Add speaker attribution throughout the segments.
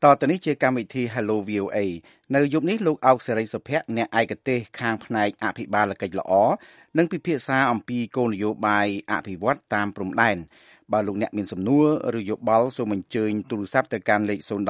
Speaker 1: តទៅនេះជាកម្មវិធី Hello VOA នៅយប់នេះលោកអោកសេរីសុភ័ក្រអ្នកឯកទេសខាងផ្នែកអភិបាលកិច្ចល្អនិងពិភាក្សាអំពីគោលនយោបាយអភិវឌ្ឍតាមព្រំដែនបើលោកអ្នកមានសំណួរឬយោបល់សូមអញ្ជើញទូរស័ព្ទទៅកាន់លេខ012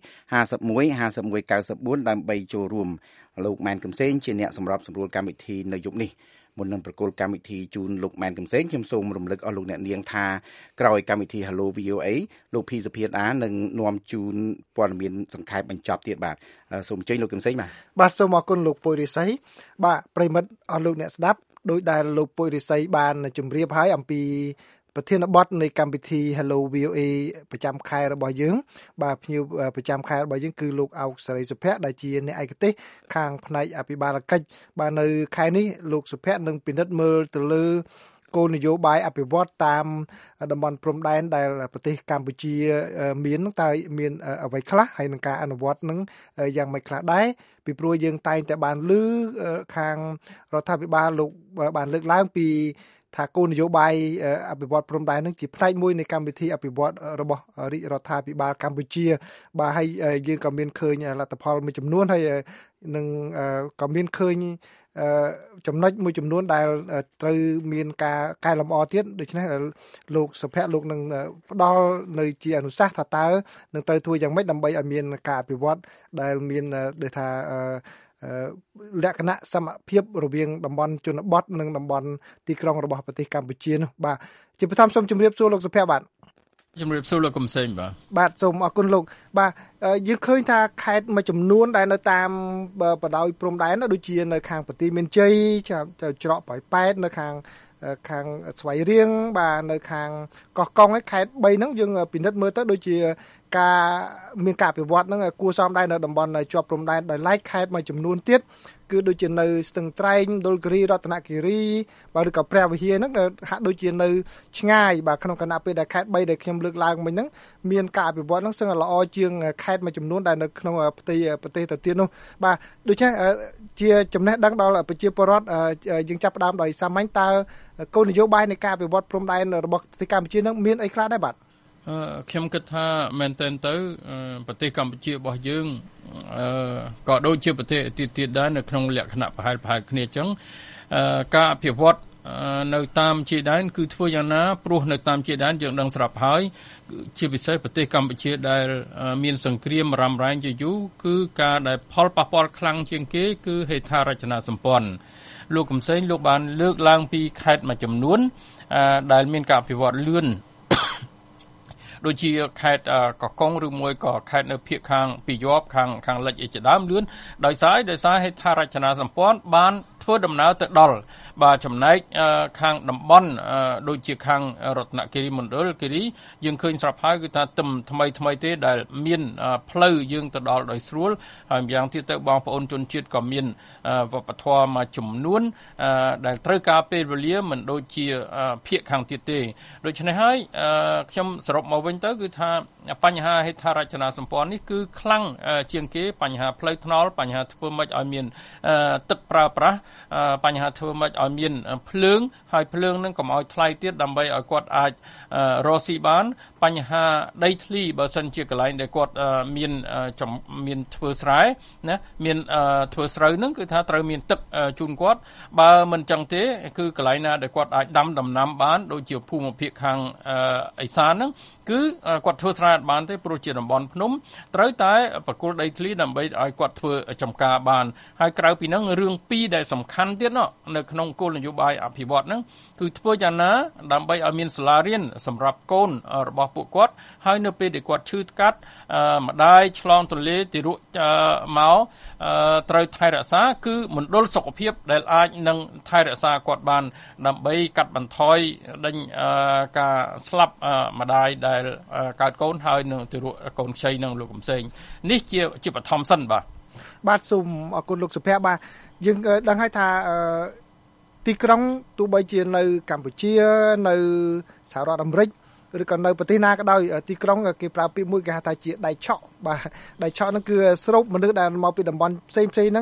Speaker 1: 51 51 94ដើម្បីចូលរួមលោកម៉ែនកំសែងជាអ្នកសម្របសម្រួលកម្មវិធីនៅយប់នេះមុននឹងប្រកល់កម្មវិធីជូនលោកម៉ែនកំសែងខ្ញុំសូមរំលឹកអស់លោកអ្នកនាងថាក្រោយកម្មវិធី Hello VOA លោកភីសុភាតានឹងនាំជូនព័ត៌មានសង្ខេបបញ្ចប់ទៀតបាទសូមអញ្ជើញលោកកំសែង
Speaker 2: បាទសូមអរគុណលោកពុយរិស័យបាទប្រិមិត្តអស់លោកអ្នកស្ដាប់ដោយដែលលោកពុយរិស័យបានជម្រាបហើយអំពីប្រធានបទនៃកម្មវិធី Hello VOA ប្រចាំខែរបស់យើងបាទភ្ញៀវប្រចាំខែរបស់យើងគឺលោកអោកសេរីសុភ័ក្រដែលជាអ្នកឯកទេសខាងផ្នែកអភិបាលកិច្ចបាទនៅខែនេះលោកសុភ័ក្រនឹងពិនិត្យមើលទៅលើគោលនយោបាយអភិវឌ្ឍតាមតំបន់ព្រំដែនដែលប្រទេសកម្ពុជាមានតើមានអ្វីខ្លះហើយនឹងការអនុវត្តនឹងយ៉ាងម៉េចខ្លះដែរពីព្រោះយើងតែងតែបានឮខាងរដ្ឋាភិបាលលោកបានលើកឡើងពីថាគោលនយោបាយអភិវឌ្ឍព្រំដែននឹងជាផ្នែកមួយនៃកម្មវិធីអភិវឌ្ឍរបស់រាជរដ្ឋាភិបាលកម្ពុជាបាទហើយយើងក៏មានឃើញលទ្ធផលមួយចំនួនហើយនឹងក៏មានឃើញចំណុចមួយចំនួនដែលត្រូវមានការកែលម្អទៀតដូច្នេះលោកសុភ័ក្រលោកនឹងផ្ដល់នៅជាអនុសាសន៍ថាតើនឹងត្រូវធ្វើយ៉ាងម៉េចដើម្បីឲ្យមានការអភិវឌ្ឍដែលមានដូចថាលក្ខណៈសមភាពរវាងតំបន់ជនបទនិងតំបន់ទីក្រុងរបស់ប្រទេសកម្ពុជានោះបាទជាបឋមសូមជម្រាបសួរលោកសុភ័ក្របាទ
Speaker 3: ជំរាបសួរលោកកំសែង
Speaker 2: បាទសូមអរគុណលោកបាទយើងឃើញថាខេត្តមួយចំនួនដែលនៅតាមបណ្ដោយព្រំដែនដូចជានៅខាងបន្ទាយមានជ័យច្រកប៉ោយប៉ែតនៅខាងស្វាយរៀងបាទនៅខាងកោះកុងឯខេត្ត3ហ្នឹងយើងពិនិត្យមើលទៅដូចជាការមានការអភិវឌ្ឍហ្នឹងគួរសមដែរនៅតំបន់ជាប់ព្រំដែនដោយឡែកខេត្តមួយចំនួនទៀតគឺដូចជានៅស្ទឹងត្រែងមណ្ឌលគិរីរតនគិរីបាទឬក៏ព្រះវិហារហ្នឹងហាក់ដូចជានៅឆ្ងាយបាទក្នុងគណៈពេលដែលខេត្ត3ដែលខ្ញុំលើកឡើងមិញហ្នឹងមានការអភិវឌ្ឍហ្នឹងសឹងល្អជាងខេត្តមួយចំនួនដែលនៅក្នុងប្រទេសទៅទៀតនោះបាទដូច្នេះជាចំណេះដឹងដល់ប្រជាពលរដ្ឋយើងចាប់ផ្ដើមដោយសាមញ្ញតើគោលនយោបាយនៃការអភិវឌ្ឍព្រំដែនរបស់ប្រទេសកម្ពុជាហ្នឹងមានអីខ្លះដែរបាទ
Speaker 3: ខ្ញុំគិតថាមែនទែនទៅប្រទេសកម្ពុជារបស់យើងក៏ដូចជាប្រទេសទៀតដែរនៅក្នុងលក្ខណៈប្រហែលគ្នាអញ្ចឹងការអភិវឌ្ឍនៅតាមជាដែនគឺធ្វើយ៉ាងណាព្រោះនៅតាមជាដែនយើងដឹងស្រាប់ហើយជាពិសេសប្រទេសកម្ពុជាដែលមានសង្គ្រាមរ៉ាំរ៉ៃជាយូរគឺការដែលផលប៉ះពាល់ខ្លាំងជាងគេគឺហេដ្ឋារចនាសម្ព័ន្ធលោកកំសែងលោកបានលើកឡើងពីខេត្តមួយចំនួនដែលមានការអភិវឌ្ឍលឿនដូចជាខេត្តកោះកុងឬមួយក៏ខេត្តនៅភាគខាងពីយប់ខាងលិចអីជាដើមលឿនដោយសារហេដ្ឋារចនាសម្ព័ន្ធបានធ្វើដំណើរទៅដល់បាទចំណែកខាងតំបន់ដូចជាខាងរតនគិរីមណ្ឌលគិរីយើងឃើញស្រាប់ហើយគឺថាថ្មីទេដែលមានផ្លូវយើងទៅដល់ដោយស្រួលហើយម្យ៉ាងទៀតទៅបងប្អូនជនជាតិក៏មានវប្បធម៌មួយចំនួនដែលត្រូវការពេលវេលាមិនដូចជាភាគខាងទៀតទេដូច្នេះហើយខ្ញុំសរុបមកវិញទៅគឺថាបញ្ហាហេដ្ឋារចនាសម្ព័ន្ធនេះគឺខ្លាំងជាងគេបញ្ហាផ្លូវថ្នល់បញ្ហាធ្វើម៉េចឲ្យមានទឹកប្រើប្រាស់បញ្ហាធ្វើម៉េចឲ្យមានភ្លើងហើយភ្លើងនឹងកុំឲ្យថ្លៃទៀតដើម្បីឲ្យគាត់អាចរកស៊ីបានបញ្ហាដីធ្លីបើសិនជាកន្លែងដែលគាត់មានធ្វើស្រែណាមានធ្វើស្រូវហ្នឹងគឺថាត្រូវមានទឹកជូនគាត់បើមិនចឹងទេគឺកន្លែងណាដែលគាត់អាចដាំដំណាំបានដូចជាភូមិភាគខាងឦសានហ្នឹងគឺគាត់ធ្វើស្រែបានទេព្រោះជាតំបន់ភ្នំត្រូវតែបកគលដីធ្លីដើម្បីឲ្យគាត់ធ្វើចំការបានហើយក្រៅពីហ្នឹងរឿងពីរដែលសំខាន់ទៀតនៅក្នុងគោលនយោបាយអភិវឌ្ឍហ្នឹងគឺធ្វើយ៉ាងណាដើម្បីឲ្យមានសាលារៀនសម្រាប់កូនរបស់ពួកគាត់ហើយនៅពេលដែលគាត់ឈឺថ្កាត់ម្ដាយឆ្លងទន្លេទារកមកត្រូវថែរក្សាគឺមណ្ឌលសុខភាពដែលអាចនឹងថែរក្សាគាត់បានដើម្បីកាត់បន្ថយដេញការស្លាប់ម្ដាយដែលកើតកូនហើយនឹងទារកកូនខ្ចីនឹងលោកកំសែងនេះជាបឋមសិន
Speaker 2: បាទសូមអរគុណលោកសុភ័ក្របាទយើងដឹងហើយថាទីក្រុងទោះបីជានៅកម្ពុជានៅសហរដ្ឋអាមេរិកឬក៏នៅប្រទេសណាក៏ដោយទីក្រុងគេប្រើពាក្យមួយគេហៅថាជាដៃឆក់បាទដៃឆក់ហ្នឹងគឺស្រូបមនុស្សដែលមកពីតំបន់ផ្សេងហ្នឹង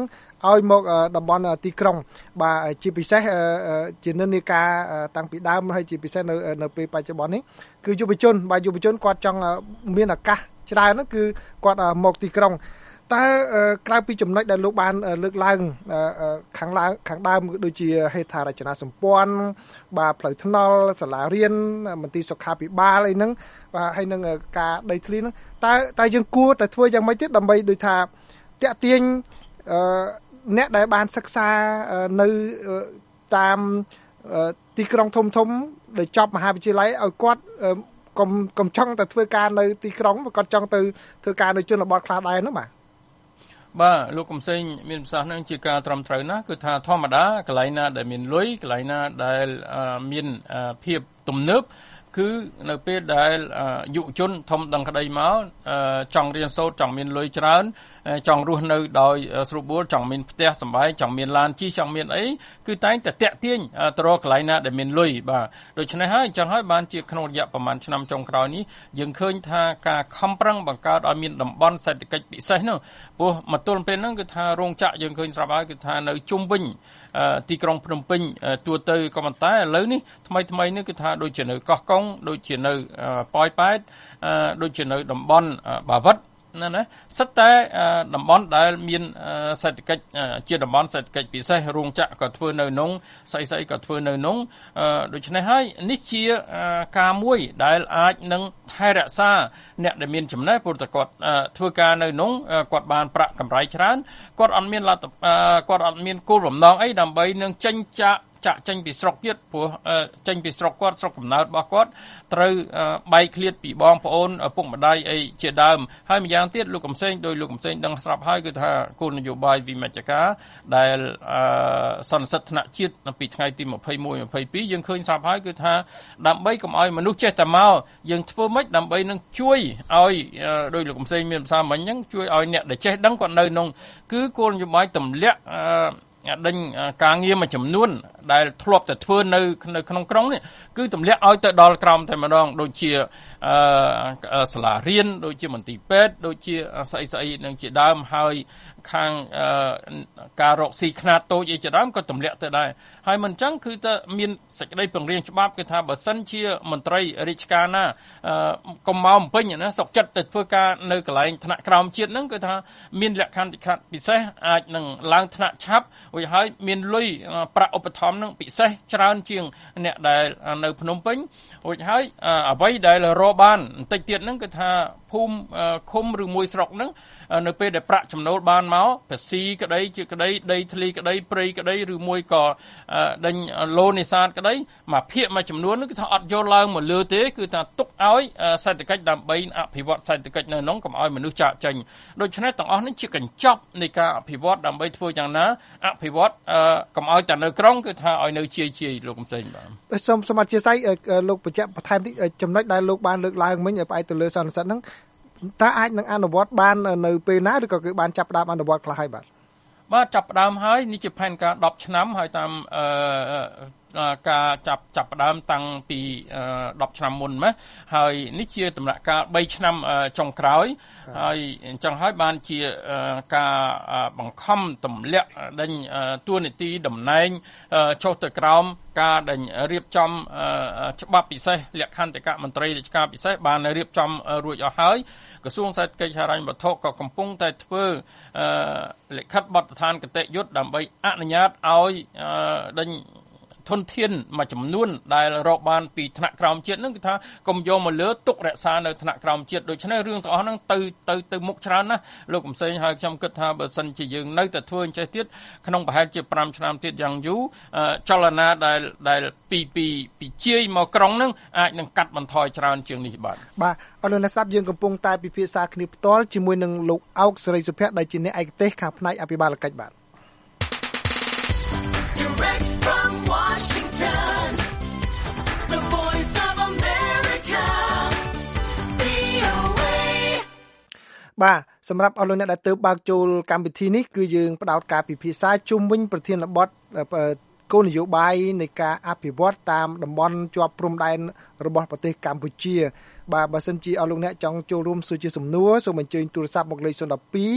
Speaker 2: ឲ្យមកតំបន់ទីក្រុងបាទជាពិសេសជានិន្នាការតាំងពីដើមហើយជាពិសេសនៅពេលបច្ចុប្បន្ននេះគឺយុវជនគាត់ចង់មានឱកាសច្រើនហ្នឹងគឺគាត់មកទីក្រុងតើក្រៅពីចំណុចដែលលោកបានលើកឡើងខាងដើមដូចជាហេដ្ឋារចនាសម្ព័ន្ធបាទផ្លូវថ្នល់សាលារៀនមន្ទីរសុខាភិបាលអីហ្នឹងបាទហើយនឹងការដីធ្លីហ្នឹងតើយើងគួរតែធ្វើយ៉ាងម៉េចទៀតដើម្បីដូចថាតាក់ទាញអ្នកដែលបានសិក្សានៅតាមទីក្រុងធំដែលចប់មហាវិទ្យាល័យឲ្យគាត់កុំចង់តែធ្វើការនៅទីក្រុងគាត់ចង់ទៅធ្វើការនៅជនបទខ្លះដែរហ្នឹង
Speaker 3: បាទលោកកំសែងមានប្រសាសន៍នឹងជាការត្រឹមត្រូវណាគឺថាធម្មតាកន្លែងណាដែលមានលុយកន្លែងណាដែលមានភាពទំនើបគឺនៅពេលដែលយុវជនធំដឹងក្តីមកចង់រៀនសូត្រចង់មានលុយច្រើនចង់រស់នៅដោយស្រួលបួលចង់មានផ្ទះសម្បែងចង់មានឡានជិះចង់មានអីគឺតែងតែតាក់ទាញទៅរកកន្លែងណាដែលមានលុយបាទដូច្នេះហើយអញ្ចឹងហើយបានជាក្នុងរយៈប្រហែលឆ្នាំចុងក្រោយនេះយើងឃើញថាការខំប្រឹងបង្កើតឲ្យមានតំបន់សេដ្ឋកិច្ចពិសេសនោះព្រោះមកទល់ពេលហ្នឹងគឺថារោងចក្រយើងឃើញស្រាប់ហើយគឺថានៅជុំវិញទីក្រុងភ្នំពេញទួទៅក៏ប៉ុន្តែឥឡូវនេះថ្មីនេះគឺថាដូចជានៅកោះកុងដូចជានៅប៉ោយប៉ែតដូចជានៅតំបន់បាវិតណាសិតតែតំបន់ដែលមានសេដ្ឋកិច្ចជាតំបន់សេដ្ឋកិច្ចពិសេសរោងចក្រក៏ធ្វើនៅក្នុងស្អីក៏ធ្វើនៅក្នុងដូច្នេះហើយនេះជាការមួយដែលអាចនឹងថែរក្សាអ្នកដែលមានចំណេះព្រោះតែគាត់ធ្វើការនៅក្នុងគាត់បានប្រាក់កម្រៃច្រើនគាត់អត់មានគោលបំណងអីដើម្បីនឹងចេញចេញពីស្រុកទៀតព្រោះចេញពីស្រុកគាត់ស្រុកកំណើតរបស់គាត់ត្រូវបែកឃ្លាតពីបងប្អូនឪពុកម្ដាយអីជាដើមហើយម្យ៉ាងទៀតលោកកំសែងដោយលោកកំសែងដឹងស្រាប់ហើយគឺថាគោលនយោបាយវិមជ្ឈការដែលសន្និសីទថ្នាក់ជាតិពីថ្ងៃទី21 22យើងឃើញស្រាប់ហើយគឺថាដើម្បីកុំឲ្យមនុស្សចេះតែមកយើងធ្វើម៉េចដើម្បីនឹងជួយឲ្យដោយលោកកំសែងមានភាសាមិញហ្នឹងជួយឲ្យអ្នកដែលចេះដឹងគាត់នៅក្នុងគឺគោលនយោបាយទម្លាក់ដេញការងារមួយចំនួនដែលធ្លាប់តែធ្វើនៅក្នុងក្រុងនេះគឺទម្លាក់ឲ្យទៅដល់ក្រោមតែម្ដងដូចជាសាលារៀនដូចជាមន្ទីរពេទ្យដូចជាស្អីនឹងជាដើមហើយខាងការរកស៊ីខ្នាតតូចអីជាដើមក៏ទម្លាក់ទៅដែរហើយមិនអញ្ចឹងគឺតែមានសេចក្តីពង្រៀងច្បាប់គឺថាបើសិនជាមន្ត្រីរាជការណាកុំមកបំពេញណាសុកចិត្តទៅធ្វើការនៅកន្លែងថ្នាក់ក្រោមជាតិហ្នឹងគឺថាមានលក្ខខណ្ឌពិសេសអាចនឹងឡើងថ្នាក់ឆាប់រួចហើយមានលុយប្រាក់ឧបត្ថម្ភហ្នឹងពិសេសច្រើនជាងអ្នកដែលនៅភ្នំពេញរួចហើយអ្វីដែលរកបានបន្តិចទៀតហ្នឹងគឺថាភូមិឃុំឬមួយស្រុកហ្នឹងនៅពេលដែលប្រាក់ចំណូលបានមកភាស៊ីក្តីជាក្តីដីធ្លីក្តីព្រៃក្តីឬមួយក៏ដេញឡូនេសាទក្តីមួយភាគមួយចំនួនគឺថាអត់យកឡើងមកលើទេគឺថាទុកឲ្យសេដ្ឋកិច្ចដើម្បីអភិវឌ្ឍសេដ្ឋកិច្ចនៅក្នុងកុំឲ្យមនុស្សចាកចេញដូច្នេះទាំងអស់នេះជាកញ្ចប់នៃការអភិវឌ្ឍដើម្បីធ្វើយ៉ាងណាអភិវឌ្ឍកុំឲ្យតែនៅក្រុងគឺថាឲ្យនៅជាលោកកំសែងបាទ
Speaker 2: សូមអធិស្ឋានលោកបញ្ជាក់បន្ថែមតិចចំណុចដែលលោកបានលើកឡើងមិញផ្អែកទៅលើសន្និសីទហ្នឹងតើអាចនឹងអនុវត្តបាននៅពេលណាឬក៏គឺបានចាប់ផ្ដើមអនុវត្តខ្លះហើយ
Speaker 3: បាទចាប់ផ្ដើមហើយនេះជាផែនការ10ឆ្នាំហើយតាមការចាប់ផ្ដើមតាំងពី10ឆ្នាំមុនមកហើយនេះជាដំណាក់កាល3ឆ្នាំចុងក្រោយហើយអញ្ចឹងហើយបានជាការបង្ខំទម្លាក់ដេញតួនាទីតំណែងចុះទៅក្រោមការដែលរៀបចំច្បាប់ពិសេសលក្ខន្តិកៈមន្ត្រីរាជការពិសេសបានរៀបចំរួចអស់ហើយក្រសួងសេដ្ឋកិច្ចហិរញ្ញវត្ថុក៏កំពុងតែធ្វើលិខិតបទដ្ឋានគតិយុត្តដើម្បីអនុញ្ញាតឲ្យដេញធនធានមួយចំនួនដែលរកបានពីថ្នាក់ក្រោមជាតិហ្នឹងគឺថាកុំយកមកលើទុករក្សានៅថ្នាក់ក្រោមជាតិដូច្នេះរឿងទាំងអស់ហ្នឹងទៅមុខច្រើនណាស់លោកកំសែងហើយខ្ញុំគិតថាបើសិនជាយើងនៅតែធ្វើអញ្ចេះទៀតក្នុងប្រហែលជា5ឆ្នាំទៀតយ៉ាងយូរចលនាដែលពីជាយមកក្រុងហ្នឹងអាចនឹងកាត់បន្ថយច្រើនជាងនេះបាទ
Speaker 2: អរលោកអ្នកស្ដាប់យើងកំពុងតែពិភាក្សាគ្នាផ្ទាល់ជាមួយនឹងលោកអោកសេរីសុភ័ក្រដែលជាអ្នកឯកទេសខាងផ្នែកអភិបាលកិច្ចបាទបាទសម្រាប់អស់លោកអ្នកដែលទើបបើកចូលកម្មវិធីនេះគឺយើងផ្ដោតការពិភាក្សាជុំវិញប្រធានបទគោលនយោបាយនៃការអភិវឌ្ឍតាមតំបន់ជាប់ព្រំដែនរបស់ប្រទេសកម្ពុជាបាទបើសិនជាអស់លោកអ្នកចង់ចូលរួមសួរជាសំណួរសូមអញ្ជើញទូរស័ព្ទមកលេខ012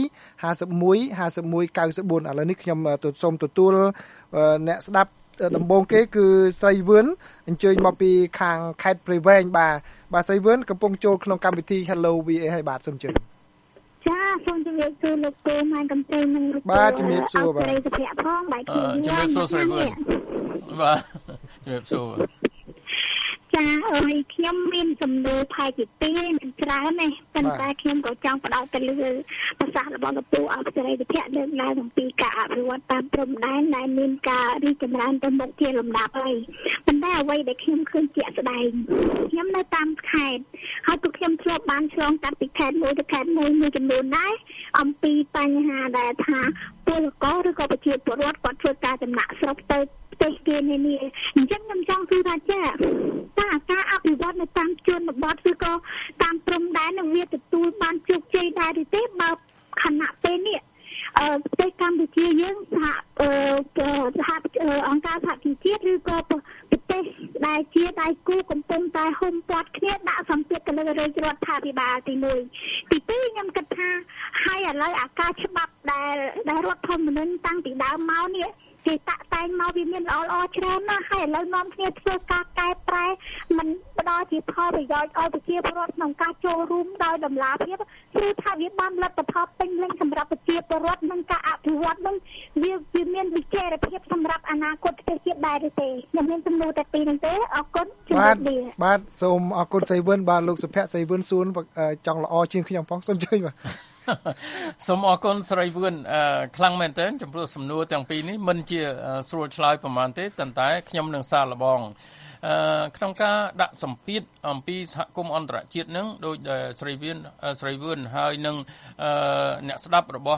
Speaker 2: 51 51 94ឥឡូវនេះខ្ញុំសូមទទួលអ្នកស្ដាប់ដំបូងគេគឺស្រីវឿនអញ្ជើញមកពីខាងខេត្តព្រៃវែងបាទស្រីវឿនកំពុងចូលក្នុងកម្មវិធី Hello VA ហើយបាទសូមអញ្ជើញ
Speaker 4: ចាសូមជម្រាបសួរលោកពូម៉ែកំព្រៃនិងលោក
Speaker 2: បាទជំរាបសួរបាទ
Speaker 4: សុភ័ក្រផងបាទ
Speaker 3: ជំរាបសួរស្រីវឿនបាទជំរាបសួរ
Speaker 4: ចាខ្ញុំមានសំណួរផែកពី2ច្រើនណាស់ប៉ុន្តែខ្ញុំក៏ចង់ផ្ដោតទៅលើប្រសាសន៍របស់លោកពូអបសេរីសុភ័ក្រលើកឡើងអំពីការអភិវឌ្ឍតាមព្រំដែនដែលមានការរីកចម្រើនទៅមុខជាលំដាប់ហើយប៉ុន្តែអ្វីដែលខ្ញុំឃើញជាក់ស្ដែងខ្ញុំនៅតាមខេត្តហើយពួកខ្ញុំធ្លាប់បានឆ្លងកាត់ពីខេត្តមួយទៅខេត្តមួយចំនួនដែរអំពីបញ្ហាដែលថាពលករឬក៏ប្រជាពលរដ្ឋគាត់ធ្វើការចំណាក់ស្រុកទៅប្រទេសគេនេះអញ្ចឹងខ្ញុំចង់សួរថាចាការអភិវឌ្ឍនៅតាមជនបទឬក៏តាមព្រំដែននឹងវាទទួលបានជោគជ័យដែរឬទេបើខណៈពេលនេះប្រទេសកម្ពុជាយើងសហអង្គការសហជីវជាតិឬក៏ប្រទេសដែលជាដៃគូកំពុងតែហ៊ុំព័ទ្ធគ្នាដាក់សម្ពាធទៅលើរដ្ឋាភិបាលទី1ទី2ខ្ញុំគិតថាហើយឥឡូវអាការច្បាប់ដែលរដ្ឋធម្មនុញ្ញតាំងពីដើមមកនេះគេតាក់តែងមកវាមានល្អច្រើនណាស់ហើយឥឡូវនាំគ្នាធ្វើការកែប្រែមិនផ្ដល់ជាផលប្រយោជន៍ឲ្យប្រជាពលរដ្ឋក្នុងការចូលរួមដោយតម្លាភាពគឺថាវាបានលទ្ធផលពេញលេញសម្រាប់ប្រជាពលរដ្ឋនិងការអភិវឌ្ឍនឹងវាមានវិជ្ជាភាពសម្រាប់អនាគតប្រទេសជាតិដែរទេខ្ញុំមានសំណួរតែពីរហ្នឹងទេអរគុណជំរាបលា
Speaker 2: បាទសូមអរគុណសីវឿនបាទលោកសុភ័ក្រសីវឿនសួនចង់ល្អជាងខ្ញុំផងសូមជួយបាទ
Speaker 3: សូមអរគុណស្រីវឿនខ្លាំងមែនទែនចំពោះសំណួរទាំងពីរនេះមិនជាស្រួលឆ្លើយប្រហែលទេតែខ្ញុំនឹងសាកល្បងក្នុងការដាក់សម្ពាធអំពីសហគមន៍អន្តរជាតិនឹងដោយស្រីវឿនហើយនឹងអ្នកស្ដាប់របស់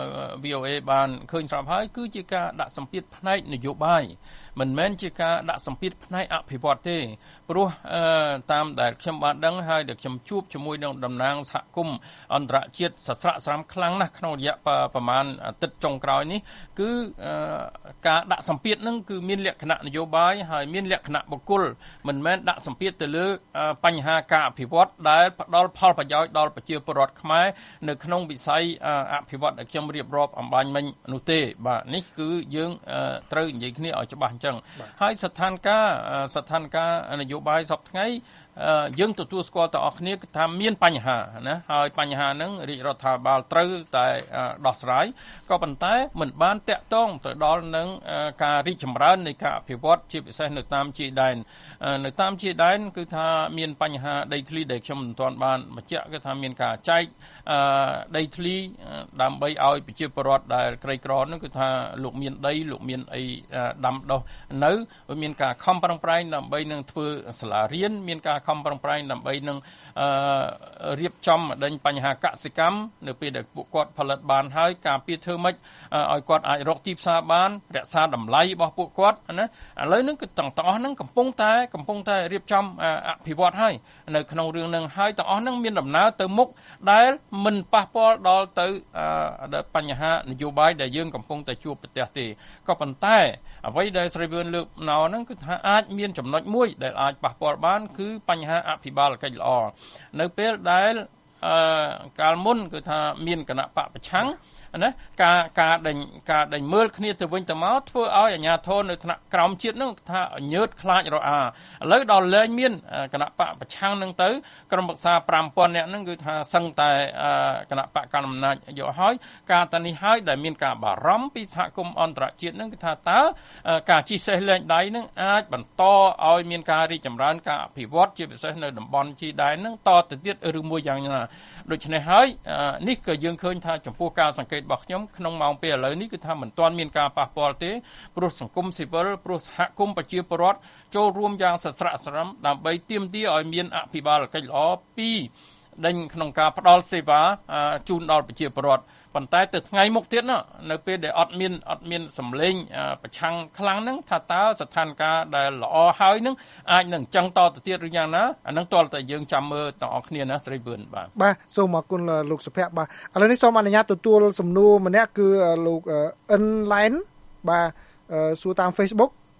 Speaker 3: VOA បានឃើញស្រាប់ហើយគឺជាការដាក់សម្ពាធផ្នែកនយោបាយមិនមែនជាការដាក់សម្ពាធផ្នែកអភិវឌ្ឍទេព្រោះតាមដែលខ្ញុំបានដឹងហើយដែលខ្ញុំជួបជាមួយនឹងតំណាងសហគមន៍អន្តរជាតិសស្រាក់ស្រាំខ្លាំងណាស់ក្នុងរយៈប្រហែលអាទិត្យចុងក្រោយនេះគឺការដាក់សម្ពាធនឹងគឺមានលក្ខណៈនយោបាយហើយមានលក្ខណៈបុគ្គលមិនមែនដាក់សម្ពាធទៅលើបញ្ហាការអភិវឌ្ឍដែលផ្ដល់ផលប្រយោជន៍ដល់ប្រជាពលរដ្ឋខ្មែរនៅក្នុងវិស័យអភិវឌ្ឍដែលខ្ញុំរៀបរាប់អំបញ្ញមិញនោះទេបាទនេះគឺយើងត្រូវនិយាយគ្នាឲ្យច្បាស់អញ្ចឹងហើយស្ថានភាពនយោបាយសពថ្ងៃយើងទទួលស្គាល់ទាំងអស់គ្នាគឺថាមានបញ្ហាណាហើយបញ្ហាហ្នឹងរាជរដ្ឋាភិបាលត្រូវតែដោះស្រាយក៏ប៉ុន្តែមិនបានតាក់ទងទៅដល់នឹងការរីកចម្រើននៃការអភិវឌ្ឍជាពិសេសនៅតាមជាយដែនគឺថាមានបញ្ហាដីធ្លីដែលខ្ញុំមិនទាន់បានបញ្ជាក់គឺថាមានការចែកដីធ្លីដើម្បីឲ្យប្រជាពលរដ្ឋដែលក្រីក្រនោះគឺថាលោកមានដីលោកមានអីដាំដុះនៅមានការខំប្រឹងប្រែងដើម្បីនឹងធ្វើសាលារៀនមានការខំប្រឹងប្រែងដើម្បីនឹងរៀបចំដេញបញ្ហាកសិកម្មនៅពេលដែលពួកគាត់ផលិតបានហើយការពារធ្វើម៉េចឲ្យគាត់អាចរកទីផ្សារបានរក្សាតម្លៃរបស់ពួកគាត់ណាឥឡូវហ្នឹងគឺទាំងអស់ហ្នឹងកំពុងតែរៀបចំអភិវឌ្ឍហើយនៅក្នុងរឿងហ្នឹងហើយទាំងអស់ហ្នឹងមានដំណើរទៅមុខដែលមិនប៉ះពាល់ដល់ទៅបញ្ហានយោបាយដែលយើងកំពុងតែជួបប្រទះទេក៏ប៉ុន្តែអ្វីដែលស្រីវឿនលើកណោហ្នឹងគឺថាអាចមានចំណុចមួយដែលអាចប៉ះពាល់បានគឺបញ្ហាអភិបាលកិច្ចល្អនៅពេលដែលកាលមុនគឺថាមានគណៈបកប្រឆាំងណាការដេញមើលគ្នាទៅវិញទៅមកធ្វើឲ្យអាជ្ញាធរនៅថ្នាក់ក្រោមជាតិនឹងថាញើតខ្លាចរអាឥឡូវដល់លែងមានគណៈបកប្រឆាំងនឹងទៅក្រុមប្រឹក្សា 5000 នាក់នឹងគឺថាសឹងតែគណៈបកកណ្ដាលអំណាចយកហើយការតានេះហើយដែលមានការបារម្ភពីសហគមន៍អន្តរជាតិនឹងគឺថាតើការជិះសេះលែងដៃនឹងអាចបន្តឲ្យមានការរីកចម្រើនការអភិវឌ្ឍជាពិសេសនៅតំបន់ជីដែននឹងតទៅទៀតឬមួយយ៉ាងណាដូច្នេះហើយនេះក៏យើងឃើញថាចំពោះការសង្កេតរបស់ខ្ញុំក្នុងម៉ោងពេលឥឡូវនេះគឺថាមិនទាន់មានការប៉ះពាល់ទេព្រោះសង្គមស៊ីវិលព្រោះសហគមន៍ប្រជាពលរដ្ឋចូលរួមយ៉ាងសស្រាក់សរំដើម្បីទាមទារឲ្យមានអភិបាលកិច្ចល្អពីដេញក្នុងការផ្ដល់សេវាជូនដល់ប្រជាពលរដ្ឋប៉ុន្តែទៅថ្ងៃមុខទៀតនៅពេលដែលអត់មានសម្លេងប្រឆាំងខ្លាំងហ្នឹងថាតើស្ថានភាពដែលល្អហើយនឹងអាចនឹងអញ្ចឹងតទៅទៀតឬយ៉ាងណាអានឹងតតែយើងចាំមើលទាំងអស់គ្នាណាស្រីវឿន
Speaker 2: បាទសូមអរគុណលោកសុភ័ក្របាទឥឡូវនេះសូមអនុញ្ញាតទទួលសំណួរម្នាក់គឺលោកអិនឡែនបាទសួរតាម Facebook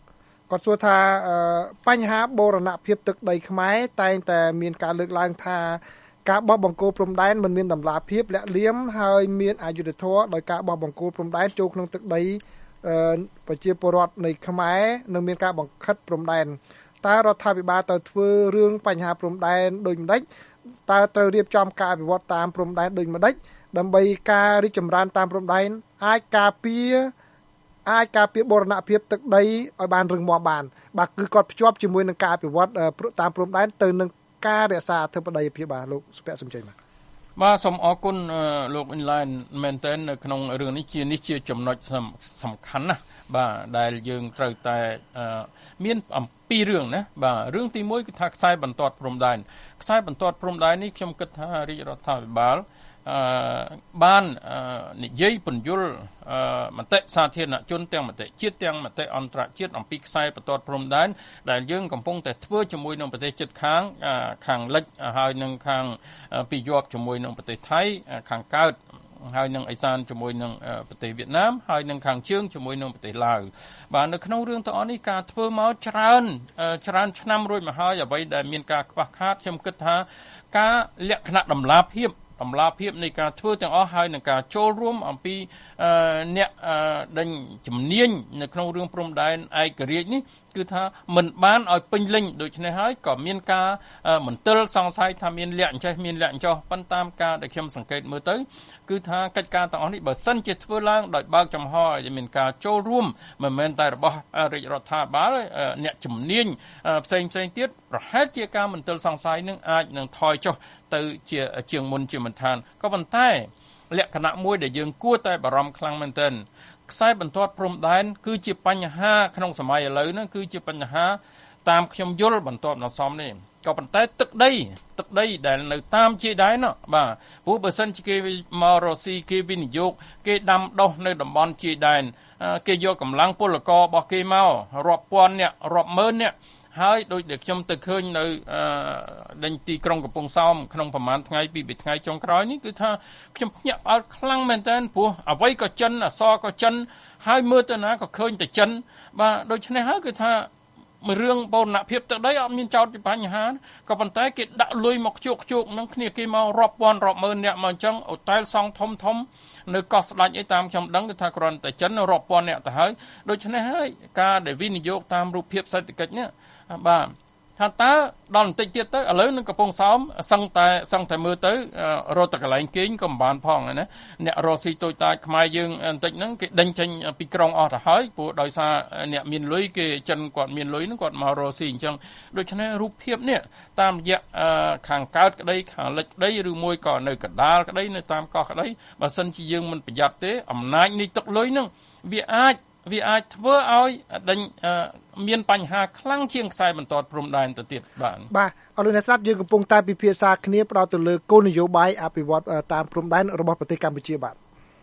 Speaker 2: គាត់សួរថាបញ្ហាបូរណភាពទឹកដីខ្មែរតែងតែមានការលើកឡើងថាការបោះបង្គោលព្រំដែនមិនមានតម្លាភាពលាក់លៀមហើយមានអយុត្តិធម៌ដោយការបោះបង្គោលព្រំដែនចូលក្នុងទឹកដីប្រជាពលរដ្ឋនៃខ្មែរនឹងមានការបង្ខិតព្រំដែនតើរដ្ឋាភិបាលទៅធ្វើរឿងបញ្ហាព្រំដែនដូចម្ដេចតើត្រូវរៀបចំការអភិវឌ្ឍតាមព្រំដែនដូចម្ដេចដើម្បីការរីកចម្រើនតាមព្រំដែនអាចការពារបូរណភាពទឹកដីឲ្យបានរឹងមាំបានបាទគឺគាត់ភ្ជាប់ជាមួយនឹងការអភិវឌ្ឍតាមព្រំដែនទៅនឹងការរក្សាអធិបតេយ្យភាពបាទលោកសុភ័ក្រសំជ័យ
Speaker 3: បាទសូមអរគុណលោកអ៊ីនឡាញមែនទែននៅក្នុងរឿងនេះជាចំណុចសំខាន់ណាស់បាទដែលយើងត្រូវតែមានអំពីរឿងណាបាទរឿងទី1គឺថាខ្សែបន្ទាត់ព្រំដែនខ្សែបន្ទាត់ព្រំដែននេះខ្ញុំគិតថារាជរដ្ឋាភិបាលបាននិយាយពន្យល់មតិសាធារណជនទាំងមតិជាតិទាំងមតិអន្តរជាតិអំពីខ្សែបន្ទាត់ព្រំដែនដែលយើងកំពុងតែធ្វើជាមួយនឹងប្រទេសជិតខាងលិចហើយនឹងខាងពីយប់ជាមួយនឹងប្រទេសថៃខាងកើតហើយនឹងអេសានជាមួយនឹងប្រទេសវៀតណាមហើយនឹងខាងជើងជាមួយនឹងប្រទេសឡាវបាទនៅក្នុងរឿងទាំងអស់នេះការធ្វើមកច្រើនឆ្នាំរួចមកហើយអ្វីដែលមានការខ្វះខាតខ្ញុំគិតថាការលក្ខណៈតម្លាភាពនៃការធ្វើទាំងអស់ហើយនឹងការចូលរួមអំពីអ្នកដេញជំនាញនៅក្នុងរឿងព្រំដែនឯករាជ្យនេះគឺថាមិនបានឲ្យពេញលេញដូច្នេះហើយក៏មានការមន្ទិលសង្ស័យថាមានលក្ខអញ្ចេះមានលក្ខអញ្ចោះប៉ុន្តែតាមការដែលខ្ញុំសង្កេតមើលទៅគឺថាកិច្ចការទាំងអស់នេះបើសិនជាធ្វើឡើងដោយបើកចំហឲ្យមានការចូលរួមមិនមែនតែរបស់រាជរដ្ឋាភិបាលអ្នកជំនាញផ្សេងទៀតប្រហែលជាការមន្ទិលសង្ស័យនឹងអាចនឹងថយចុះទៅជាងមុនជាមិនខានក៏ប៉ុន្តែលក្ខណៈមួយដែលយើងគួរតែបារម្ភខ្លាំងមែនទែនខ្សែបន្ទាត់ព្រំដែនគឺជាបញ្ហាក្នុងសម័យឥឡូវហ្នឹងគឺជាបញ្ហាតាមខ្ញុំយល់បន្ទាប់នៅសមនេះក៏ប៉ុន្តែទឹកដីដែលនៅតាមជាយដែនបាទព្រោះបើសិនជាគេមករកស៊ីគេវិនិយោគគេដាំដុះនៅតំបន់ជាយដែនគេយកកម្លាំងពលកររបស់គេមករាប់ពាន់នាក់រាប់ម៉ឺននាក់ហើយដោយដែលខ្ញុំទៅឃើញនៅដេញទីក្រុងកំពង់សោមក្នុងប្រហែលថ្ងៃពីថ្ងៃចុងក្រោយនេះគឺថាខ្ញុំភ្ញាក់ផ្អើលខ្លាំងមែនទែនព្រោះអ្វីក៏ចិនអសរក៏ចិនហើយមើលទៅណាក៏ឃើញតែចិនបាទដូច្នេះហើយគឺថារឿងបូរណភាពទឹកដីអត់មានចោតពីបញ្ហាក៏ប៉ុន្តែគេដាក់លុយមកខ្ជោកនឹងគ្នាគេមករាប់ពាន់រាប់ម៉ឺនអ្នកមកអញ្ចឹងអូតែលសង់ធំនៅកោះស្ដាច់អីតាមខ្ញុំដឹងគឺថាគ្រាន់តែចិនរាប់ពាន់អ្នកទៅហើយដូច្នេះហើយការដែលវិនិយោគតាមរូបភាពសេដ្ឋកិច្ចនេះបាទថាតើដល់បន្តិចទៀតទៅឥឡូវនឹងកំពង់សោមសឹងតែមើលទៅរត់តែកន្លែងគេងក៏មិនបានផងណាអ្នករស់ស៊ីតូចតាចខ្មែរយើងបន្តិចហ្នឹងគេដេញចេញពីក្រុងអស់ទៅហើយព្រោះដោយសារអ្នកមានលុយគេចិនគាត់មានលុយហ្នឹងគាត់មករស់ស៊ីអញ្ចឹងដូច្នេះរូបភាពនេះតាមរយៈខាងកើតក្តីខាងលិចក្តីឬមួយក៏នៅកណ្ដាលក្តីនៅតាមកោះក្តីបើសិនជាយើងមិនប្រយ័ត្នទេអំណាចនៃទឹកលុយហ្នឹងវាអាចធ្វើឲ្យមានបញ្ហាខ្លាំងជាងខ្សែបន្ទាត់ព្រំដែនទៅទៀតបាទ
Speaker 2: អរលោកអ្នកស្ដាប់យើងកំពុងតែពិភាក្សាគ្នាផ្ដោតទៅលើគោលនយោបាយអភិវឌ្ឍតាមព្រំដែនរបស់ប្រទេសកម្ពុជាបាទ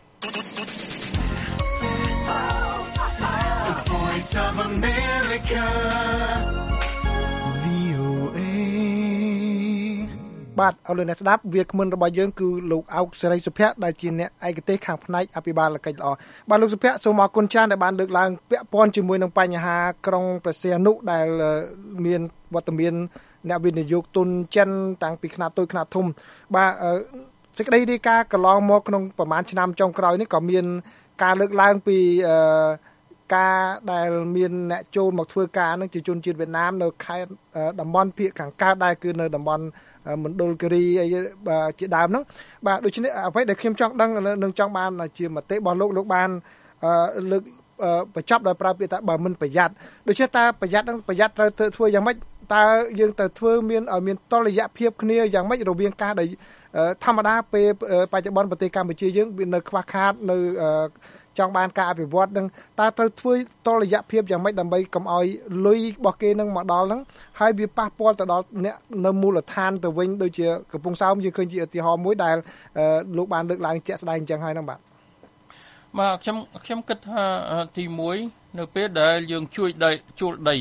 Speaker 2: បាទអរលោកអ្នកស្ដាប់វាគ្មិនរបស់យើងគឺលោកអោកសេរីសុភ័ក្រដែលជាអ្នកឯកទេសខាងផ្នែកអភិបាលកិច្ចល្អបាទលោកសុភ័ក្រសូមអរគុណច្រើនដែលបានលើកឡើងពាក់ព័ន្ធជាមួយនឹងបញ្ហាក្រុងព្រះសីហនុដែលមានវត្តមានអ្នកវិនិយោគទុនចិនតាំងពីខ្នាតតូចខ្នាតធំបាទសេចក្តីរាយការណ៍កន្លងមកក្នុងប្រហែលឆ្នាំចុងក្រោយនេះក៏មានការលើកឡើងពីការដែលមានអ្នកចូលមកធ្វើការនឹងជាជនជាតិវៀតណាមនៅខេត្តតំបន់ភាគខាងកើតដែរគឺនៅតំបន់មណ្ឌលគិរីអីជាដើមហ្នឹងបាទដូច្នេះអ្វីដែលខ្ញុំចង់ដឹងនឹងចង់បានជាមតិរបស់លោកបានលើកបញ្ចប់ដោយប្រើពាក្យថាបើមិនប្រយ័ត្នដូច្នេះតើប្រយ័ត្នត្រូវធ្វើយ៉ាងម៉េចតើយើងទៅធ្វើមានតុល្យភាពគ្នាយ៉ាងម៉េចរវាងការដែលធម្មតាពេលបច្ចុប្បន្នប្រទេសកម្ពុជាយើងវានៅខ្វះខាតនៅចង់បានការអភិវឌ្ឍនឹងតើត្រូវធ្វើតុល្យភាពយ៉ាងម៉េចដើម្បីកុំឲ្យលុយរបស់គេនឹងមកដល់ហ្នឹងហើយវាប៉ះពាល់ទៅដល់អ្នកនៅមូលដ្ឋានទៅវិញដូចជាកំពង់សោមយើងឃើញជាឧទាហរណ៍មួយដែលលោកបានលើកឡើងជាក់ស្ដែងអញ្ចឹងហើយហ្នឹងបាទខ្ញុំ
Speaker 3: គិតថាទី1នៅពេលដែលយើងជួលដី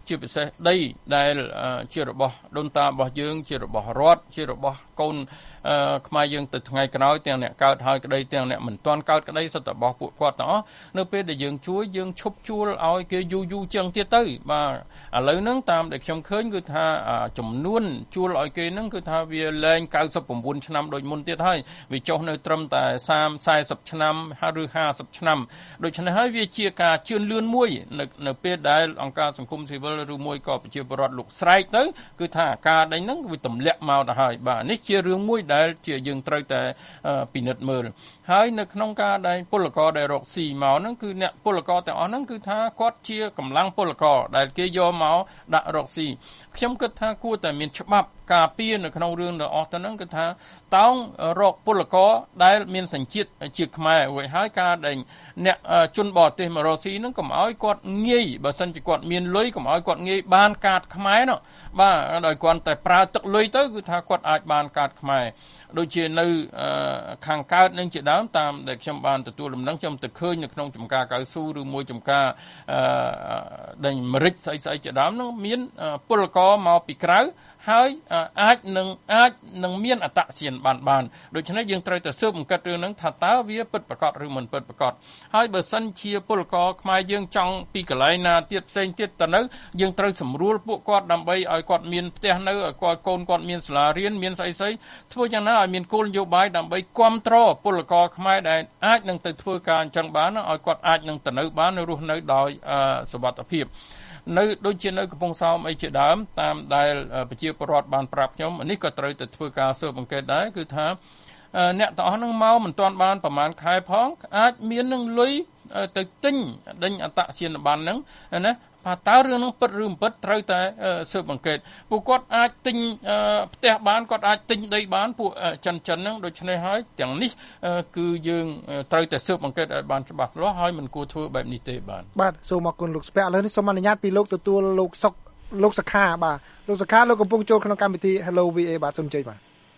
Speaker 3: ជាពិសេសដីដែលជារបស់ដូនតារបស់យើងជារបស់រដ្ឋជារបស់កូនខ្មែរយើងទៅថ្ងៃក្រោយទាំងអ្នកកើតហើយក្តីទាំងអ្នកមិនទាន់កើតក្តីសិតរបស់ពួកគាត់ទាំងអស់នៅពេលដែលយើងជួយយើងឈប់ជួលឲ្យគេយូរចឹងទៀតទៅបាទឥឡូវហ្នឹងតាមដែលខ្ញុំឃើញគឺថាចំនួនជួលឲ្យគេហ្នឹងគឺថាវាលែង99ឆ្នាំដូចមុនទៀតហើយវាចុះនៅត្រឹមតែ30-40ឆ្នាំឬ50ឆ្នាំដូច្នេះហើយវាជាការជឿនលឿនមួយនៅពេលដែលអង្គការសង្គមស៊ីវិលឬមួយក៏ប្រជាពលរដ្ឋលោកស្រែកទៅគឺថាការដេញហ្នឹងវាទម្លាក់មកទៅហើយបាទនេះជារឿងមួយដែលជាយើងត្រូវតែពិនិត្យមើលហើយនៅក្នុងការដែលពលករដែលរកស៊ីមកហ្នឹងគឺអ្នកពលករទាំងអស់ហ្នឹងគឺថាគាត់ជាកម្លាំងពលករដែលគេយកមកដាក់រកស៊ីខ្ញុំគិតថាគួរតែមានច្បាប់ការពារនៅក្នុងរឿងទាំងអស់ទៅហ្នឹងគឺថាតោងរកពលករដែលមានសញ្ជាតិជាខ្មែររួចហើយការដែលអ្នកជនបរទេសមករកស៊ីហ្នឹងកុំឲ្យគាត់ងាយបើសិនជាគាត់មានលុយកុំឲ្យគាត់ងាយបានកាតខ្មែរនោះបាទដោយគាត់តែប្រើទឹកលុយទៅគឺថាគាត់អាចបានកាតខ្មែរដូចជានៅខាងកើតនឹងជាដើមតាមដែលខ្ញុំបានទទួលដំណឹងខ្ញុំទៅឃើញនៅក្នុងចំការកៅស៊ូឬមួយចំការដេញមរិចស្អីជាដើមនឹងមានពលករមកពីក្រៅហើយអាចនឹងមានអត្តសញ្ញាណបានដូច្នេះយើងត្រូវតែស៊ើបអង្កេតរឿងហ្នឹងថាតើវាពិតប្រាកដឬមិនពិតប្រាកដហើយបើសិនជាពលករខ្មែរយើងចង់ពីកន្លែងណាទៀតផ្សេងទៀតទៅនៅយើងត្រូវសម្រួលពួកគាត់ដើម្បីឲ្យគាត់មានផ្ទះនៅឲ្យកូនគាត់មានសាលារៀនមានស្អីធ្វើយ៉ាងណាឲ្យមានគោលនយោបាយដើម្បីគាំទ្រពលករខ្មែរដែលអាចនឹងទៅធ្វើការអញ្ចឹងបានឲ្យគាត់អាចនឹងទៅនៅបានរស់នៅដោយសុវត្ថិភាពនៅដូចជានៅកំពង់សោមអីជាដើមតាមដែលប្រជាពលរដ្ឋបានប្រាប់ខ្ញុំនេះក៏ត្រូវតែធ្វើការស៊ើបអង្កេតដែរគឺថាអ្នកទាំងអស់ហ្នឹងមកមិនទាន់បានប្រហែលខែផងអាចមាននឹងលុយទៅទិញដេញអត្តសញ្ញាណប័ណ្ណហ្នឹងណាតើរឿងហ្នឹងពិតឬមិនពិតត្រូវតែស៊ើបអង្កេតពួកគាត់អាចទិញផ្ទះបានគាត់អាចទិញដីបានពួកចិនហ្នឹងដូច្នេះហើយទាំងនេះគឺយើងត្រូវតែស៊ើបអង្កេតឲ្យបានច្បាស់លាស់ហើយមិនគួរធ្វើបែបនេះទេបាទ
Speaker 2: សូមអរគុណលោកស្ពាក់ឥឡូវនេះសូមអនុញ្ញាតពីលោកទទួលលោកសខាបាទលោកសខាលោកកំពុងចូលក្នុងកម្មវិធី Hello VA បាទសូមជ័យ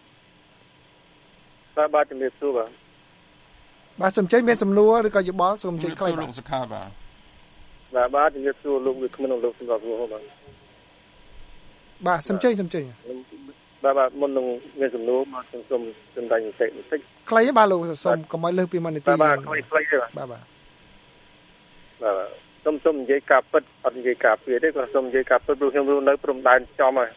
Speaker 5: បាទជំរាបសួរ
Speaker 2: បាទសូមជ័យមានសំណួរឬក៏យោបល់សូមជ័យខ្លី
Speaker 3: លោកសខា
Speaker 5: បាទជំរាបសួរលោកវាគ្មិនលោកសំរាប់សួរ
Speaker 2: បាទសូមជ័យ
Speaker 5: បាទមុននឹងមានសំណួរមកសូមសម្ដែងបន្តិច
Speaker 2: ខ្លីបាទលោកសូមកុំឲ្យលើសពី1នាទី
Speaker 5: បាទខ្លីទេ
Speaker 2: បាទ
Speaker 5: សូមនិយាយការពិតអត់និយាយការពារទេក៏សូមនិយាយការពិតព្រោះខ្ញុំរស់នៅព្រំដែនចំហើយ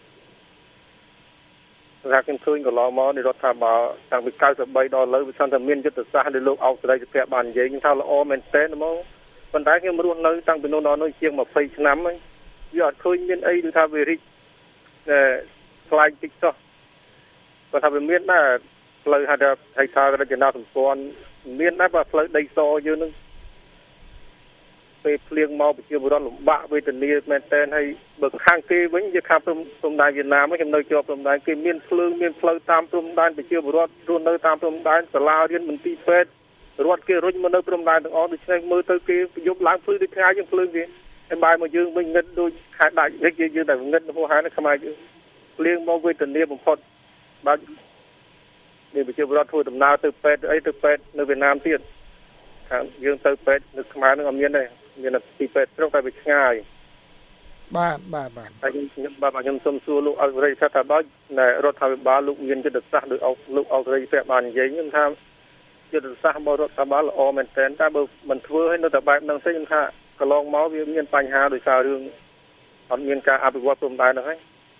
Speaker 5: ថាខ្ញុំឃើញកន្លងមកនៃរដ្ឋាភិបាលតាំងពី93ដល់ឥឡូវវាស្ទើរតែមានយុទ្ធសាស្ត្រដែលលោកអោកសេរីសុភ័ក្របាននិយាយថាល្អមែនទែនហ្មងប៉ុន្តែខ្ញុំរស់នៅតាំងពីនោះដល់នោះជាង20ឆ្នាំហើយវាអត់ឃើញមានអីគឺថាវារីកខ្លាយតិចចុះគាត់ថាវាមានដែរផ្លូវហៅថារចនាសម្ព័ន្ធមានដែរបើផ្លូវដីសយើងនឹងពេលភ្លៀងមកប្រជាពលរដ្ឋលំបាកវេទនាមែនទែនហើយបើខាងគេវិញវាខាងព្រំដែនវៀតណាមខ្ញុំនៅជាប់ព្រំដែនគេមានភ្លើងមានផ្លូវតាមព្រំដែនប្រជាពលរដ្ឋរស់នៅតាមព្រំដែនសាលារៀនមន្ទីរពេទ្យរដ្ឋគេរុញមកនៅព្រំដែនទាំងអស់ដូច្នេះមើលទៅគេយប់ឡើងភ្លឺដូចថ្ងៃយើងភ្លឺគេហើយបែរមកយើងវិញងឹតដូចខែដាច់យើងតែងឹតហួសហេតុខ្មែរយើងភ្លៀងមកវេទនាបំផុតបាទនេះប្រជាពលរដ្ឋធ្វើដំណើរទៅពេទ្យទៅពេទ្យនៅវៀតណាមទៀតខាងយើងទៅពេទ្យនៅខ្មែរនឹងអត់មានទេមានទីពេទ្យស្រុកតែវាឆ្ងាយ
Speaker 2: បាទ
Speaker 5: ហើយខ្ញុំសូមសួរលោកអរិយថាតើដោយរដ្ឋាភិបាលលោកមានយុទ្ធសាស្ត្រដោយលោកអរិយពាក់បាននិយាយខ្ញុំថាយុទ្ធសាស្ត្ររបស់រដ្ឋាភិបាលល្អមែនទែនតែបើមិនធ្វើឲ្យនៅតែបែបហ្នឹងទេខ្ញុំថាកន្លងមកវាមានបញ្ហាដោយសាររឿងអត់មានការអភិវឌ្ឍព្រំដែនហ្នឹងហើយ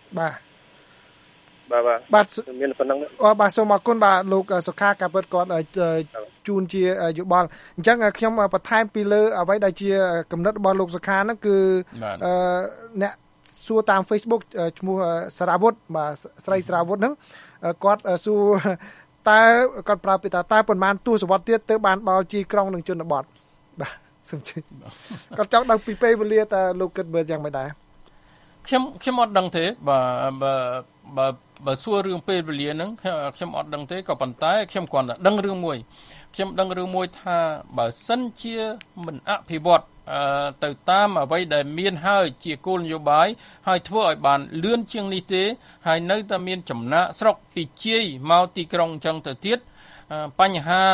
Speaker 2: បាទ
Speaker 5: មានប៉ុណ្ណឹង
Speaker 2: បាទសូមអរគុណបាទលោកសុខាការពិតគាត់ជូនជាយោបល់អញ្ចឹងខ្ញុំបន្ថែមពីលើអ្វីដែលជាគំនិតរបស់លោកសុខាហ្នឹងគឺអ្នកសួរតាម Facebook ឈ្មោះសារាវុធបាទស្រីសារាវុធហ្នឹងគាត់សួរតើគាត់ប្រើពាក្យថាតើប៉ុន្មានទសវត្សរ៍ទៀតទៅបានបោលជីក្រុងនឹងជនបទបាទសូមជឿគាត់ចង់ដឹងពីពេលវេលាតើលោកគិតមើលយ៉ាងម៉េចដែរ
Speaker 3: ខ្ញុំអត់ដឹងទេបើសួររឿងពេលវេលាហ្នឹងខ្ញុំអត់ដឹងទេក៏ប៉ុន្តែខ្ញុំគ្រាន់តែដឹងរឿងមួយខ្ញុំដឹងរឿងមួយថាបើសិនជាមិនអភិវឌ្ឍទៅតាមអ្វីដែលមានហើយជាគោលនយោបាយហើយធ្វើឲ្យបានលឿនជាងនេះទេហើយនៅតែមានចំណាក់ស្រុកពីជាយមកទីក្រុងអញ្ចឹងទៅទៀតបញ្ហា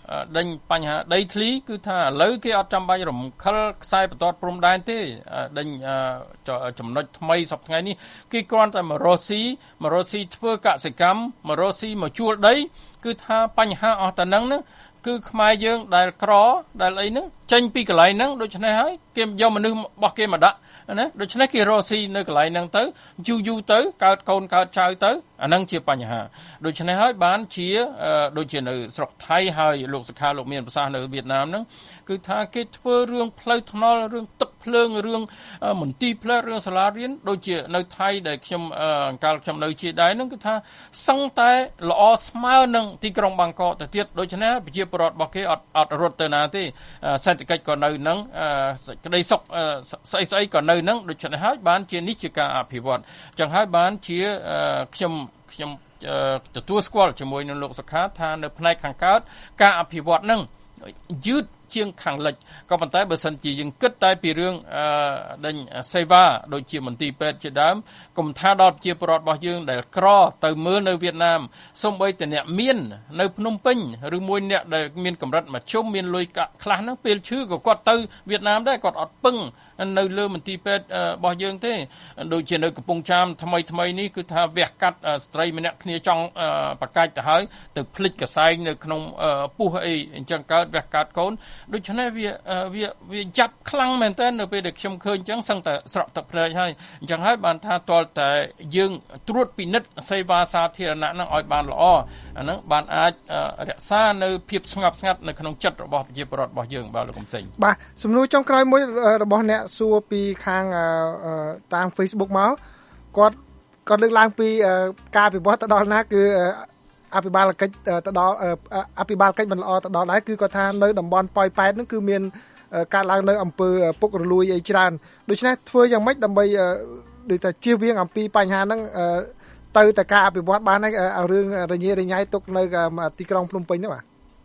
Speaker 3: ដេញបញ្ហាដីធ្លីគឺថាឥឡូវគេអត់ចាំបាច់រំខិលខ្សែបន្ទាត់ព្រំដែនទេដេញចំណុចថ្មីសប្តាហ៍ថ្ងៃនេះគេគ្រាន់តែមករស់ស៊ីធ្វើកសិកម្មមករស់ស៊ីមកជួលដីគឺថាបញ្ហាអស់តែហ្នឹងគឺខ្មែរយើងដែលក្រដែលអីហ្នឹងចេញពីកន្លែងហ្នឹងដូច្នេះហើយគេយកមនុស្សរបស់គេមកដាក់ណាដូច្នេះគេរស់ស៊ីនៅកន្លែងហ្នឹងទៅយូរទៅកើតកូនកើតចៅទៅអាហ្នឹងជាបញ្ហាដូច្នេះហើយបានជាដូចជានៅស្រុកថៃហើយលោកសុខាលោកមានប្រសាសន៍នៅវៀតណាមហ្នឹងគឺថាគេធ្វើរឿងផ្លូវថ្នល់រឿងទឹកភ្លើងរឿងមន្ទីរផ្លូវរឿងសាលារៀនដូចជានៅថៃដែលខ្ញុំកាលខ្ញុំនៅជាដែរហ្នឹងគឺថាសឹងតែល្អស្មើនឹងទីក្រុងបាងកកទៅទៀតដូច្នេះប្រជាពលរដ្ឋរបស់គេអត់រត់ទៅណាទេសេដ្ឋកិច្ចក៏នៅហ្នឹងក្តីសុខស្អីក៏នៅហ្នឹងដូច្នេះហើយបានជានេះជាការអភិវឌ្ឍអញ្ចឹងហើយបានជាខ្ញុំទទួលស្គាល់ជាមួយនឹងលោកសុខាថានៅផ្នែកខាងកើតការអភិវឌ្ឍហ្នឹងយឺតជាងខាងលិចក៏ប៉ុន្តែបើសិនជាយើងគិតតែពីរឿងដេញសេវាដូចជាមន្ទីរពេទ្យជាដើមកុំថាដល់ប្រជាពលរដ្ឋរបស់យើងដែលក្រទៅមើលនៅវៀតណាមសូម្បីតែអ្នកមាននៅភ្នំពេញឬមួយអ្នកដែលមានកម្រិតមធ្យមមានលុយខ្លះហ្នឹងពេលឈឺក៏គាត់ទៅវៀតណាមដែរគាត់អត់ពឹងនៅលើមន្ទីរពេទ្យរបស់យើងទេដូចជានៅកំពង់ចាមថ្មីនេះគឺថាវះកាត់ស្ត្រីម្នាក់គ្នាចង់បកាច់ទៅហើយទៅភ្លេចកសែងនៅក្នុងពោះអីអញ្ចឹងកើតវះកាត់កូនដូច្នេះវាចាប់ខ្លាំងមែនតើនៅពេលដែលខ្ញុំឃើញអញ្ចឹងសឹងតែស្រក់ទឹកភ្នែកហើយអញ្ចឹងហើយបានថាទាល់តែយើងត្រួតពិនិត្យសេវាសាធារណៈហ្នឹងឲ្យបានល្អអាហ្នឹងបានអាចរក្សានៅភាពស្ងប់ស្ងាត់នៅក្នុងចិត្តរបស់ប្រជាពលរដ្ឋរបស់យើងបាទលោកកំសែង
Speaker 2: បាទសំណួរចុងក្រោយមួយរបស់អ្នកសួរពីខាងតាម Facebook មកគាត់លើកឡើងពីការវិវត្តទៅដល់ណាគឺអភិបាលកិច្ចទៅដល់អភិបាលកិច្ចមិនល្អទៅដល់ដែរគឺគាត់ថានៅតំបន់ប៉ោយប៉ែតហ្នឹងគឺមានការឡើងនៅអំពើពុករលួយអីច្រើនដូច្នេះធ្វើយ៉ាងម៉េចដើម្បីដូចថាជៀសវាងអំពីបញ្ហាហ្នឹងទៅតែការអភិវឌ្ឍបានហើយរឿងរញ៉េរញ៉ៃទុកនៅទីក្រុងភ្នំពេញហ្នឹងបាទ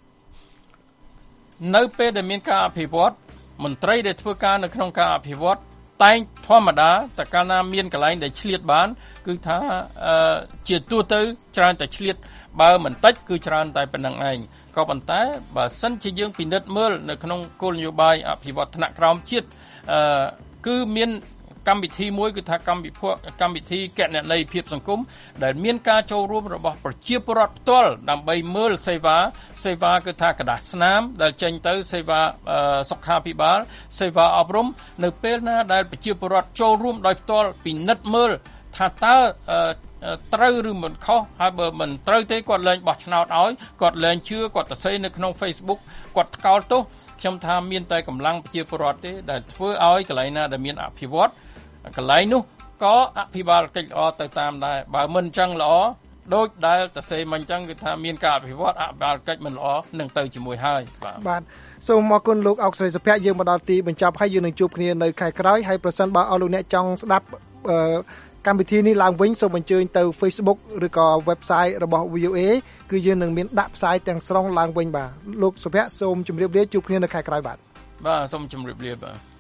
Speaker 3: នៅពេលដែលមានការអភិវឌ្ឍមន្ត្រីដែលធ្វើការនៅក្នុងការអភិវឌ្ឍតែងធម្មតាតែកាលណាមានកន្លែងដែលឆ្លៀតបានគឺថាជាទូទៅច្រើនតែឆ្លៀតបើមិនតិចគឺច្រើនតែប៉ុណ្្នឹងឯងក៏ប៉ុន្តែបើសិនជាយើងពិនិត្យមើលនៅក្នុងគោលនយោបាយអភិវឌ្ឍថ្នាក់ក្រោមជាតិគឺមានកម្មវិធីមួយគឺថាកម្មវិធីគណនេយ្យភាពសង្គមដែលមានការចូលរួមរបស់ប្រជាពលរដ្ឋផ្ទាល់ដើម្បីមើលសេវាគឺថាกระดาษស្នាមដែលចេញទៅសេវាសុខាភិបាលសេវាអប់រំនៅពេលណាដែលប្រជាពលរដ្ឋចូលរួមដោយផ្ទាល់ពិនិត្យមើលថាតើត្រូវឬមិនខុសហើយបើមិនត្រូវទេគាត់លែងបោះឆ្នោតឲ្យគាត់លែងជឿគាត់ទៅសេនៅក្នុង Facebook គាត់ថ្កោលទោសខ្ញុំថាមានតែកម្លាំងប្រជាពលរដ្ឋទេដែលធ្វើឲ្យកន្លែងណាដែលមានអភិវឌ្ឍកន្លែងនោះក៏អភិបាលកិច្ចល្អទៅតាមដែរបើមិនអញ្ចឹងល្អដូចដែលតសេមិញអញ្ចឹងគឺថាមានការអភិវឌ្ឍអភិបាលកិច្ចមិនល្អនឹងទៅជាមួយហើយ
Speaker 2: បាទសូមអរគុណលោកអុកស្រីសុភ័ក្រយើងមកដល់ទីបញ្ចប់ហើយយើងនឹងជួបគ្នានៅខែក្រោយហើយប្រសិនបើអស់លោកអ្នកចង់ស្ដាប់កម្មវិធីនេះឡើងវិញសូមអញ្ជើញទៅ Facebook ឬក៏ website របស់ VOA គឺយើងនឹងមានដាក់ផ្សាយទាំងស្រុងឡើងវិញបាទលោកសុភ័ក្រសូមជម្រាបលាជួបគ្នានៅខែក្រោយបាទ
Speaker 3: សូមជម្រាបលាបាទ